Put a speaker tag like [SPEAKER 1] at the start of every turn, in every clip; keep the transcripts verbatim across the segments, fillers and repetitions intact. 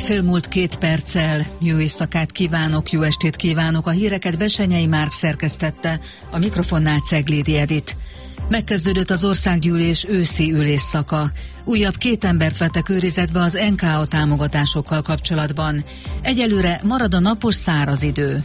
[SPEAKER 1] Fél múlt két perccel. Jó éjszakát kívánok, jó estét kívánok. A híreket Besenyei Márk szerkesztette, a mikrofonnál Ceglédi Edit. Megkezdődött az országgyűlés őszi ülésszaka. Újabb két embert vettek őrizetbe az en ká á támogatásokkal kapcsolatban. Egyelőre marad a napos száraz idő.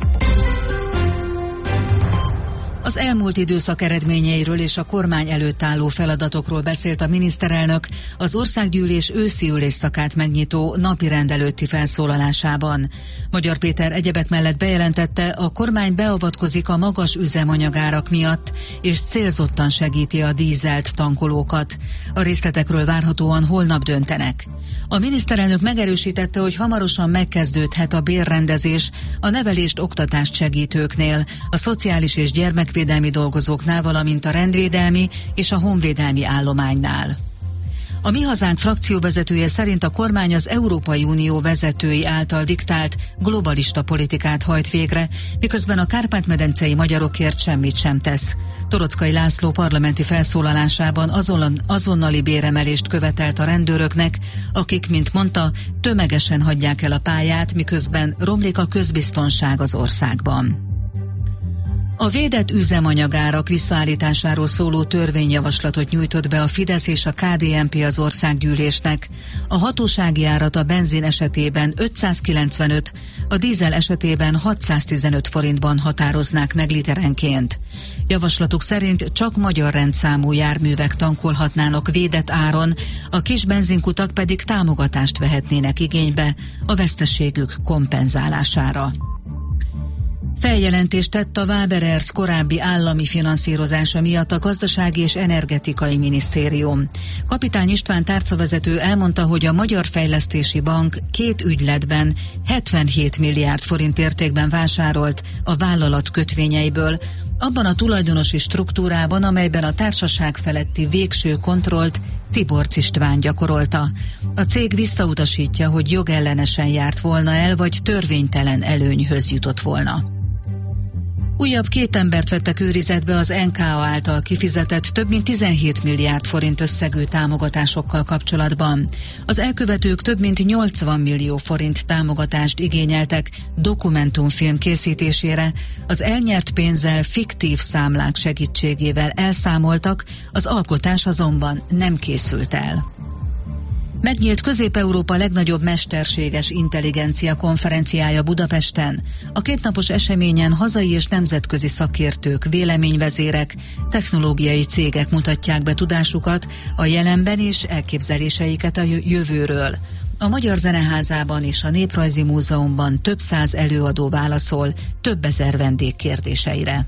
[SPEAKER 1] Az elmúlt időszak eredményeiről és a kormány előtt álló feladatokról beszélt a miniszterelnök az országgyűlés őszi ülésszakát megnyitó napirend előtti felszólalásában. Magyar Péter egyebek mellett bejelentette, a kormány beavatkozik a magas üzemanyagárak miatt, és célzottan segíti a dízelt tankolókat. A részletekről várhatóan holnap döntenek. A miniszterelnök megerősítette, hogy hamarosan megkezdődhet a bérrendezés a nevelést, oktatást segítőknél, a szociális és gyermekvédelmi dolgozóknál, valamint a rendvédelmi és a honvédelmi állománynál. A Mi Hazánk frakcióvezetője szerint a kormány az Európai Unió vezetői által diktált globalista politikát hajt végre, miközben a kárpát-medencei magyarokért semmit sem tesz. Toroczkai László parlamenti felszólalásában azon, azonnali béremelést követelt a rendőröknek, akik, mint mondta, tömegesen hagyják el a pályát, miközben romlik a közbiztonság az országban. A védett üzemanyagárak visszaállításáról szóló törvényjavaslatot nyújtott be a Fidesz és a ká dé en pé az országgyűlésnek. A hatósági árat a benzin esetében ötszázkilencvenöt, a dízel esetében hatszáztizenöt forintban határoznák meg literenként. Javaslatuk szerint csak magyar rendszámú járművek tankolhatnának védett áron, a kis benzinkutak pedig támogatást vehetnének igénybe a veszteségük kompenzálására. Feljelentést tett a Waberers korábbi állami finanszírozása miatt a Gazdasági és Energetikai Minisztérium. Kapitány István tárcavezető elmondta, hogy a Magyar Fejlesztési Bank két ügyletben hetvenhét milliárd forint értékben vásárolt a vállalat kötvényeiből, abban a tulajdonosi struktúrában, amelyben a társaság feletti végső kontrollt Tiborcz István gyakorolta. A cég visszautasítja, hogy jogellenesen járt volna el, vagy törvénytelen előnyhöz jutott volna. Újabb két embert vettek őrizetbe az en ká á által kifizetett több mint tizenhét milliárd forint összegű támogatásokkal kapcsolatban. Az elkövetők több mint nyolcvan millió forint támogatást igényeltek dokumentumfilm készítésére, az elnyert pénzzel fiktív számlák segítségével elszámoltak, az alkotás azonban nem készült el. Megnyílt Közép-Európa legnagyobb mesterséges intelligencia konferenciája Budapesten. A kétnapos eseményen hazai és nemzetközi szakértők, véleményvezérek, technológiai cégek mutatják be tudásukat a jelenben és elképzeléseiket a jövőről. A Magyar Zeneházában és a Néprajzi Múzeumban több száz előadó válaszol több ezer vendég kérdéseire.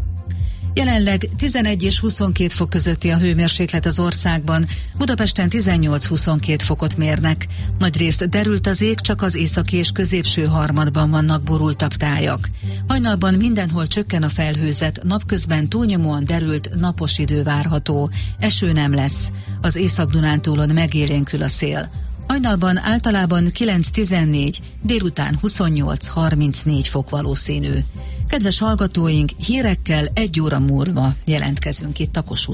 [SPEAKER 1] Jelenleg tizenegy és huszonkét fok közötti a hőmérséklet az országban, Budapesten tizennyolc-huszonkét fokot mérnek. Nagyrészt derült az ég, csak az északi és középső harmadban vannak borultabb tájak. Hajnalban mindenhol csökken a felhőzet, napközben túlnyomóan derült napos idő várható. Eső nem lesz, az Észak-Dunántúlon megélénkül a szél. Hajnalban általában kilenc-tizennégy, délután huszonnyolc-harmincnégy fok valószínű. Kedves hallgatóink, hírekkel egy óra múlva jelentkezünk itt a Kossuth